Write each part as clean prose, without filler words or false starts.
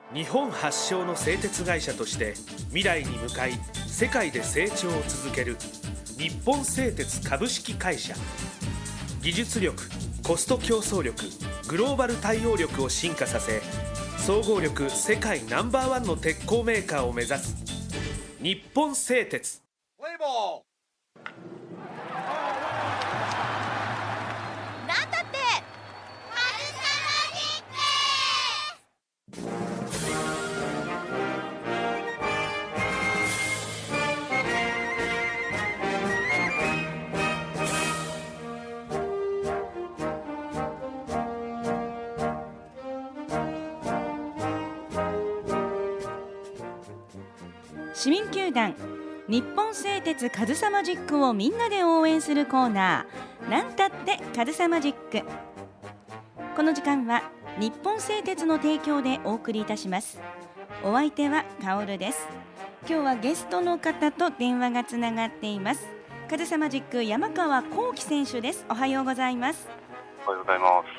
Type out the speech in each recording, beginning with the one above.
日本発祥の製鉄会社として未来に向かい世界で成長を続ける日本製鉄株式会社。技術力、コスト競争力、グローバル対応力を進化させ、総合力世界No.1の鉄鋼メーカーを目指す日本製鉄。 なんだって市民球団日本製鉄カズサマジックをみんなで応援するコーナー、なんたってカズサマジック。この時間は日本製鉄の提供でお送りいたします。お相手はカオルです。今日はゲストの方と電話がつながっています。カズサマジック山川幸輝選手です。おはようございます。 おはようございます。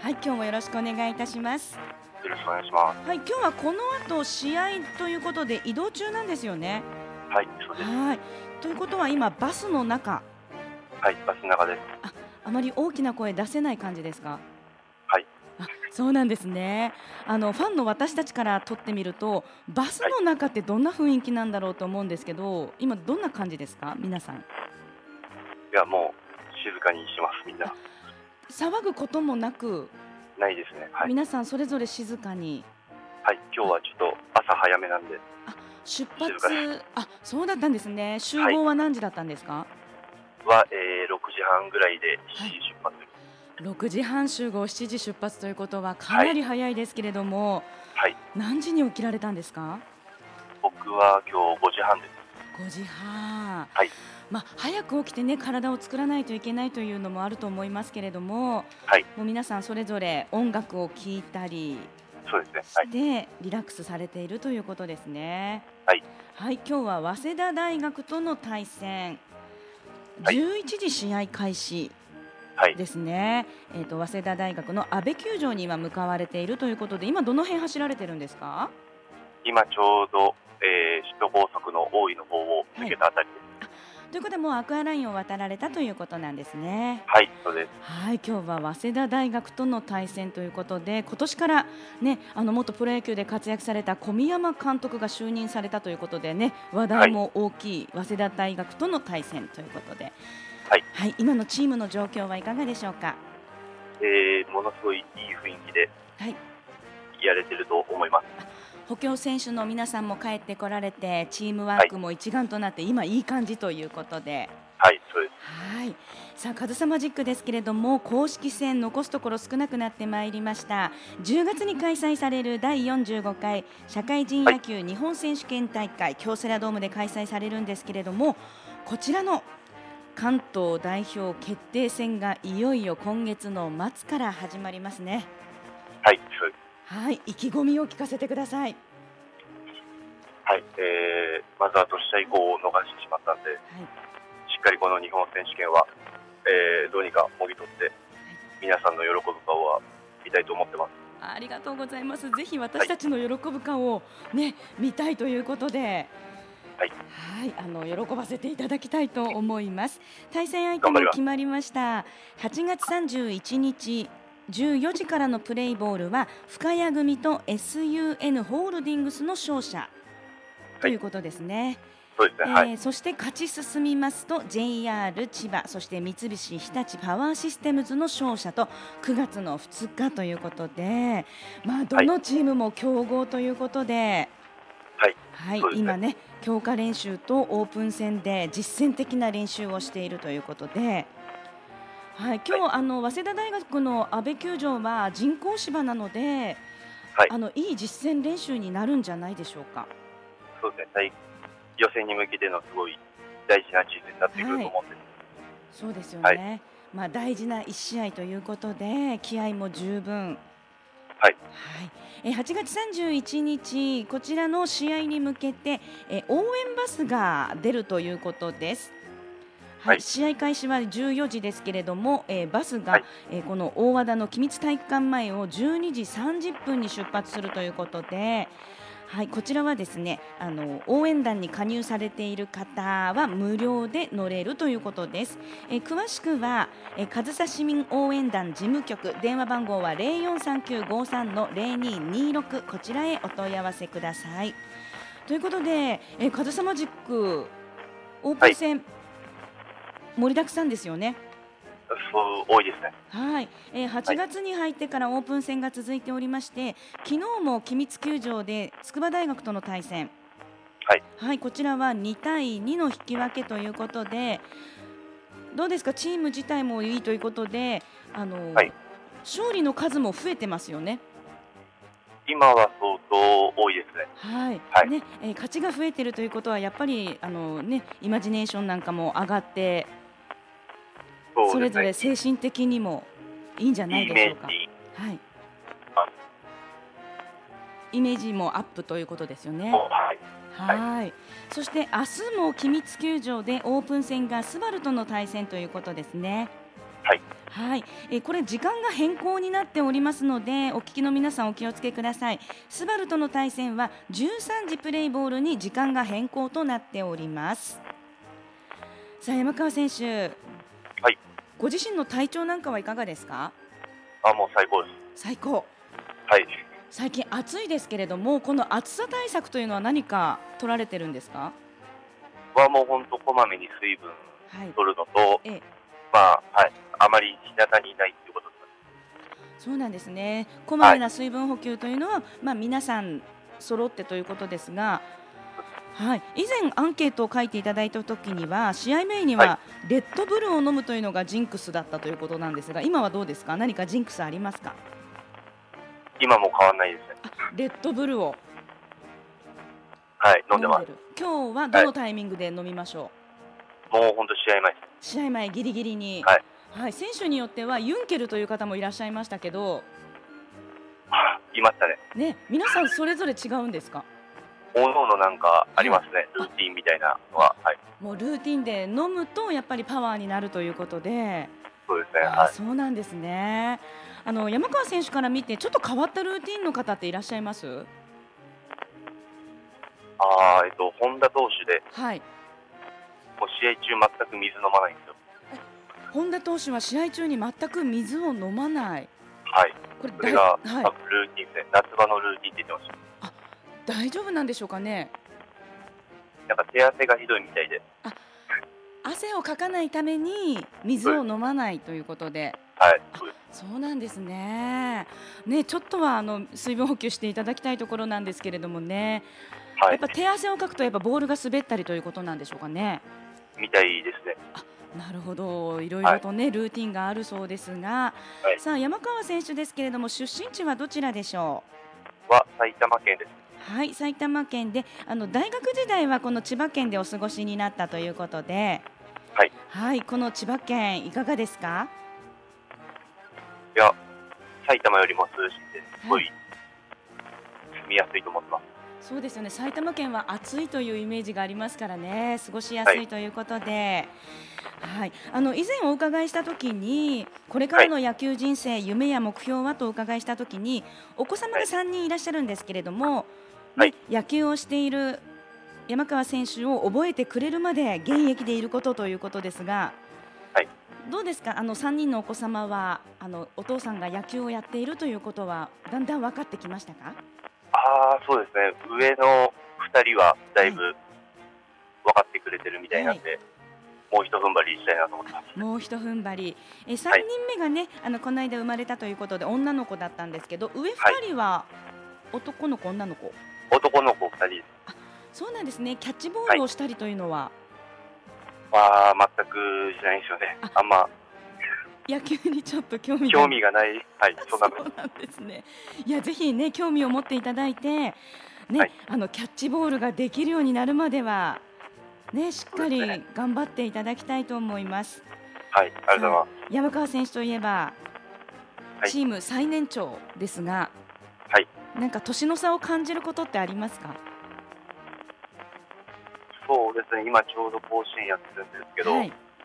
はい、今日もよろしくお願いいたします。 よろしくお願いします。 はい、今日はこの後試合ということで移動中なんですよね。 はい、そうです。 はい、ということは今バスの中。 はい、バスの中です。 あまり大きな声出せない感じですか？ はい。 そうなんですね。ファンの私たちからとってみるとバスの中ってどんな雰囲気なんだろうと思うんですけど、今どんな感じですか皆さん？ いや、もう静かにします、みんな。 騒ぐこともなく。 ないですね。はい。 皆さんそれぞれ静かに。 はい、今日はちょっと朝早めなんで。 出静か発、そうだったんですね。集合は何時だったんですか？ は、6時半ぐらいで7時出発です。 6時半集合、7時出発ということはかなり早いですけれども、 はい。 何時に起きられたんですか？ 僕は今日5時半です。 5時半。 はい。 早く起きてね、体を作らないといけないというのもあると思いますけれども、 はい。 もう皆さんそれぞれ音楽を聴いたりそうですね。 して、リラックスされているということですね。 はい。 はい、今日は早稲田大学との対戦、 はい 11時試合開始はい。 ですね。早稲田大学の安倍球場に今向かわれているということで、今どの辺走られてるんですか？ 今ちょうど、首都高速の大井の方を抜けたあたりです。 ということでもうアクアラインを渡られたということなんですね。 はい、そうです。 はい、今日は早稲田大学との対戦ということで、今年からね、元プロ野球で活躍された小宮山監督が就任されたということでね、話題も大きい早稲田大学との対戦ということで、 はい。 はい、今のチームの状況はいかがでしょうか？ ものすごいいい雰囲気ではい、 やれてると思います。 補強選手の皆さんも帰ってこられて、チームワークも一丸となって今いい感じということで、 はい、そうです。 はい、さあカズサマジックですけれども、公式戦残すところ少なくなってまいりました。10月に開催される第45回社会人野球日本選手権大会、京セラドームで開催されるんですけれども、こちらの関東代表決定戦がいよいよ今月の末から始まりますね。 はい、そうです。 はい、意気込みを聞かせてください。 はい、まずは年試以降を逃してしまったんで、しっかりこの日本選手権は、どうにかもぎ取って皆さんの喜ぶ顔は見たいと思ってます。 ありがとうございます。ぜひ私たちの喜ぶ顔を、ね、見たいということで、 はい、 はい、喜ばせていただきたいと思います。対戦相手も決まりました。8月31日14時からのプレイボールは深谷組と SUN ホールディングスの勝者ということですね。 そうですね。はい。 そして勝ち進みますと JR 千葉、そして三菱日立パワーシステムズの勝者と9月の2日ということで、どのチームも強豪ということで、はい、今ね強化練習とオープン戦で実践的な練習をしているということで、はい、今日、早稲田大学の安倍球場は人工芝なので、いい実践練習になるんじゃないでしょうか。 そうですね。予選に向けてのすごい大事なシーズンになってくると思うんです。 そうですよね。大事な1試合ということで気合も十分。 はい。 8月31日こちらの試合に向けて応援バスが出るということです。 はい、試合開始は14時ですけれども、バスが、 はい。 この大和田の君津体育館前を12時30分に出発するということで、はい、こちらはですね、応援団に加入されている方は無料で乗れるということです。詳しくは、上総市民応援団事務局、電話番号は043953-0226、こちらへお問い合わせください。ということで、上総マジックオープはい。 ン戦、盛りだくさんですよね。 そう、多いですね。 はい、 は 8 い。 月に入ってからオープン戦が続いておりまして、昨日も君津球場で筑波大学との対戦、 はい。 はい、こちらは2対2の引き分けということで、どうですか、チーム自体もいいということで、 はい。 勝利の数も増えてますよね。 今は相当多いですね。 はいはい。 ね、勝ちが増えているということはやっぱりイマジネーションなんかも上がって、それぞれそうですね。 精神的にもいいんじゃないいいイでしょうか。 メージ。 はい、 あ、 イメージもアップということですよね。 はい。はい。 はい。そして明日も君津球場でオープン戦がスバルとの対戦ということですね。 はい。 はい、これ時間が変更になっておりますので、お聞きの皆さんお気をつけください。スバルとの対戦は13時プレイボールに時間が変更となっております。さあ、山川選手、 はい。 ご自身の体調なんかはいかがですか？ もう最高です。 最高。 はい。 最近暑いですけれども、この暑さ対策というのは何か取られてるんですか？ もう本当こまめに水分はい。 取るのと、 ええ、 はい。あまり日向にいないっていうことです。 そうなんですね。こまはい。 めな水分補給というのは、皆さん揃ってということですが、はい、以前アンケートを書いていただいた時には、試合前にはい。 はレッドブルを飲むというのがジンクスだったということなんですが、今はどうですか？何かジンクスありますか？ 今も変わんないですね。 レッドブルをはい。飲んでます。 飲んでる。今日はどはい。 のタイミングで飲みましょもう本当試合前です。 う？試合前ギリギリに。 はい。 はい、選手によってはユンケルという方もいらっしゃいましたけど、 いましたね。 ね、皆さんそれぞれ違うんですか？ おのおのなんかありはい。 ますね。ルーあ、 ティンみたいなのは。はい。 もうルーティンで飲むとやっぱりパワーになるということで、 そうですね。はい。 そうなんですね。山川選手から見てちょっと変わったルーティンの方っていらっしゃいます？ 本田投手で、 はい。 もう試合中全く水飲まないんですよ。 本田投手は試合中に全く水を飲まない。 はい。 これそれがはい。 多分ルーティンですね。夏場のルーティンって言ってました。 あ、大丈夫なんでしょうかね。 なんか手汗がひどいみたいで。 あ、汗をかかないために水をそうです。 飲まないということで。 はい。 あ、 そうです。 そうなんですね。ね、ちょっとは水分補給していただきたいところなんですけれどもね。 はい。 やっぱ手汗をかくとやっぱボールが滑ったりということなんでしょうかね。 みたいですね。 あ、なるほど。いろいはい。 ろとねルーティンがあるそうですが、 はい。 さあ山川選手ですけれども出身地はどちらでしょ埼玉県です。 う？はい、埼玉県で、大学時代はこの千葉県でお過ごしになったということで、 はい。 はい、この千葉県いかがですか？ いや、埼玉よりも涼しいんで、すはい。 ごい住みやすいと思ってます。 そうですよね。埼玉県は暑いというイメージがありますからね、過ごしやはい。 すいということで、はい、以前お伺いしたときに、これかはい。 らの野球人生、夢や目標はとお伺いしたときに、お子様がはい。 3人いらっしゃるんですけれども、ね、 はい。 野球をしている山川選手を覚えてくれるまで現役でいることということですが、 はい。 どうですか、3人のお子様はお父さんが野球をやっているということはだんだん分かってきましたか？ そうですね。上の2人はだいはい。 ぶ分かってくれてるみたいはい。 なんで、もう一踏ん張りしたいなと思ってます。 もう一踏ん張り、3 はい。 人目がね、この間生まれたということで女の子だったんですけど、上はい。 2人は男の子、女の子。 男の子2人です。 あ、そうなんですね。キャッチボーはい。 ルをしたりというのは、 全くしないんですよね。 あ、 あんま野球にちょっと興味が興味がない、はい、そんなの。 そうなんですね。いや、ぜひね、興味を持っていただいて、ね、 はい。 キャッチボールができるようになるまでは、ね、しっかそうですね。 り頑張っていただきたいと思います。 はい。ありがとうございさあ、 ます。 山川選手といえば、 はい。 チーム最年長ですが、 はい。 なんか年の差を感じることってありますか？ そうですね。今ちょうど甲子園やってるんですけど、 はい。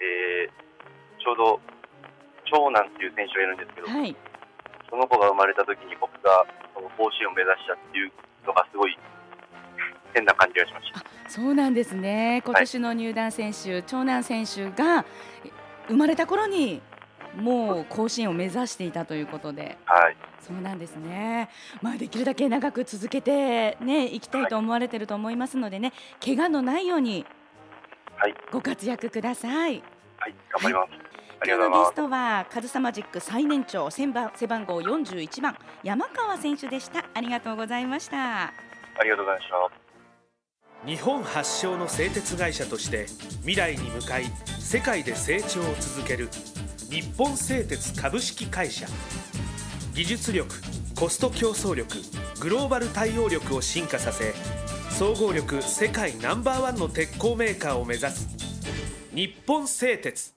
ちょうど長男っていう選手がいるんですけど、 はい。 その子が生まれた時に僕がその甲子園を目指したっていうのがすごい変な感じがしました。 そうなんですね。今年の入団選手、長男選手が生まれた頃にもう甲子園を目指していたということで、 はい、 そうなんですね。まあできるだけ長く続けてね、行きたいと思われていると思いますのでね、怪我のないようにはい、 ご活躍ください。 はい、頑張ります。あり今がとうございます。 日のゲストはカズサマジック最年長背番号41番山川選手でした。ありがとうございました。 ありがとうございました。 日本発祥の製鉄会社として未来に向かい世界で成長を続ける日本製鉄株式会社。技術力、コスト競争力、グローバル対応力を進化させ、総合力世界ナンバーワンの鉄鋼メーカーを目指す日本製鉄。